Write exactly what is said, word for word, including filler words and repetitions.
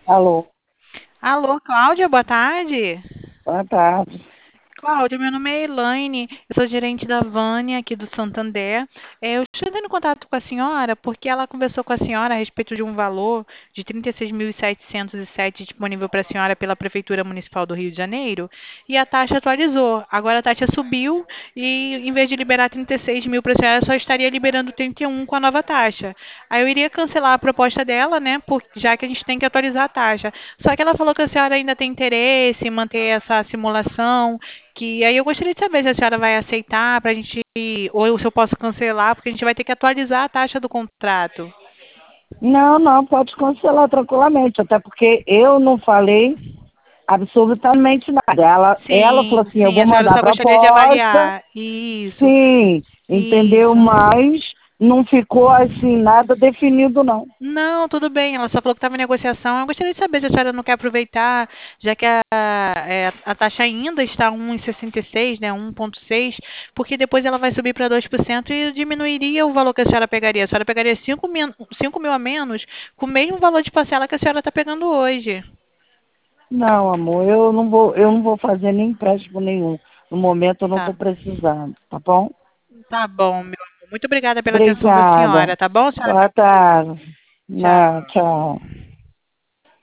Alô, Alô, Cláudia, boa tarde. boa tarde. Cláudia, meu nome é Elaine, eu sou gerente da Vânia aqui do Santander. É, eu estou entrando em contato com a senhora porque ela conversou com a senhora a respeito de um valor de trinta e seis mil setecentos e sete disponível para a senhora pela Prefeitura Municipal do Rio de Janeiro e a taxa atualizou. Agora a taxa subiu e em vez de liberar trinta e seis mil para a senhora, só estaria liberando trinta e um com a nova taxa. Aí eu iria cancelar a proposta dela, né, por, já que a gente tem que atualizar a taxa. Só que ela falou que a senhora ainda tem interesse em manter essa simulação, que aí eu gostaria de saber se a senhora vai aceitar para a gente, ou se eu posso cancelar, porque a gente vai ter que atualizar a taxa do contrato. Não, não, pode cancelar tranquilamente, até porque eu não falei absolutamente nada. Ela, ela falou Sim, assim, eu sim, vou a senhora mandar a só gostaria de proposta, avaliar. Isso, sim, entendeu? isso. Mas não ficou assim nada definido, não. Não, tudo bem. Ela só falou que estava em negociação. Eu gostaria de saber se a senhora não quer aproveitar, já que a, é, a taxa ainda está um vírgula sessenta e seis, né, um vírgula seis, porque depois ela vai subir para dois por cento e diminuiria o valor que a senhora pegaria. A senhora pegaria cinco mil, cinco mil a menos com o mesmo valor de parcela que a senhora está pegando hoje. Não, amor, eu não vou, eu não vou fazer nem empréstimo nenhum. No momento eu não Tá, estou precisando, tá bom? tá bom, meu amor. Muito obrigada pela atenção da Obrigada. senhora, tá bom, senhora? Boa tarde. Não, Tchau. tchau.